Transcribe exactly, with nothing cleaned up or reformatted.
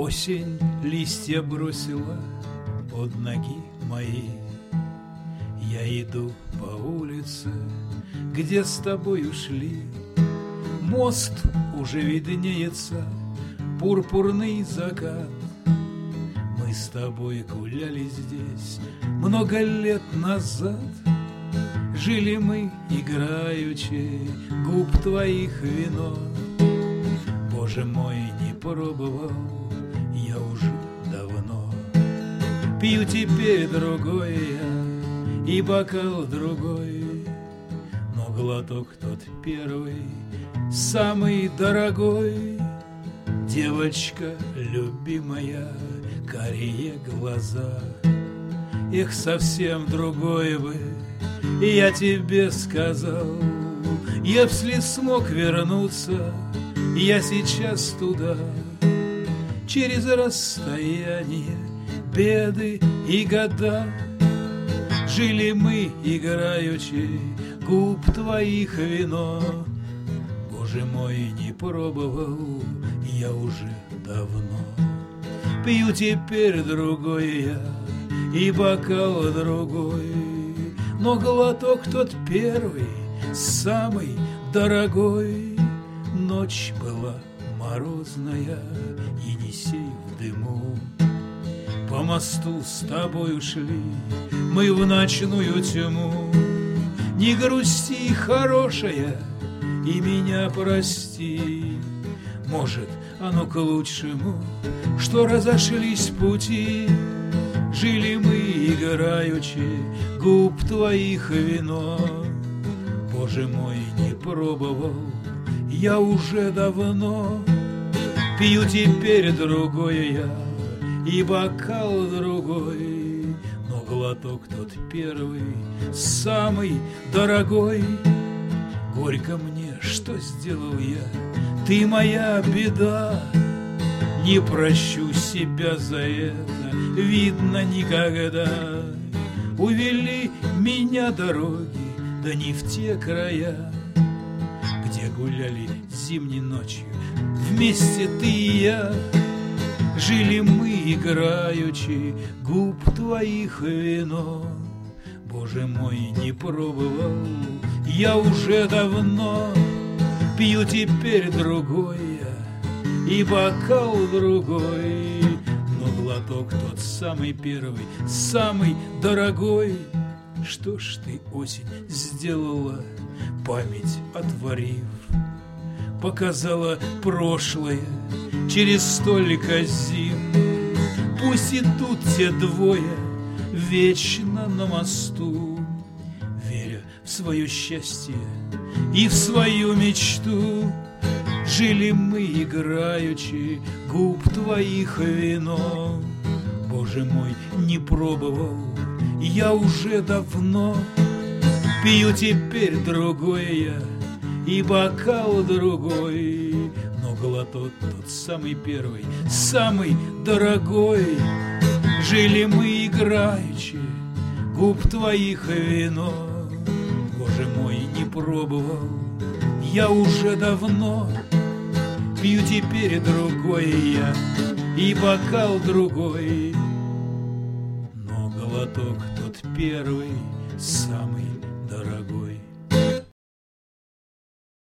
Осень листья бросила под ноги мои. Я иду по улице, где с тобой ушли. Мост уже виднеется, пурпурный закат. Мы с тобой гуляли здесь много лет назад. Жили мы играючи, губ твоих вино. Боже мой, не пробовал я уже давно. Пью теперь другое я, и бокал другой, но глоток тот первый, самый дорогой. Девочка любимая, карие глаза. Эх, совсем другой бы я тебе сказал. Если смог вернуться я сейчас туда, через расстояние, беды и года. Жили мы играючи, губ твоих вино. Боже мой, не пробовал я уже давно. Пью теперь другой я, и бокал другой, но глоток тот первый, самый дорогой. Ночь была морозная, Енисей в дыму. По мосту с тобой ушли мы в ночную тьму. Не грусти, хорошая, и меня прости. Может, оно к лучшему, что разошлись пути. Жили мы играючи, губ твоих вино. Боже мой, не пробовал я уже давно. Пью теперь другое я, и бокал другой, но глоток тот первый, самый дорогой. Горько мне, что сделал я, ты моя беда. Не прощу себя за это, видно, никогда. Увели меня дороги, да не в те края, где гуляли зимней ночью вместе ты и я. Жили мы играючи, губ твоих вино. Боже мой, не пробовал я уже давно. Пью теперь другое и бокал другой, но глоток тот самый первый, самый дорогой. Что ж ты, осень, сделала, память отворив? Показала прошлое через столько зим. Пусть идут те двое вечно на мосту, веря в свое счастье и в свою мечту. Жили мы играючи, губ твоих вино. Боже мой, не пробовал я уже давно. Пью теперь другое я, и бокал другой, но глоток тот самый первый, самый дорогой. Жили мы играючи, губ твоих вино. Боже мой, не пробовал я уже давно. Пью теперь другое я, и бокал другой, но глоток тот первый, самый дорогой.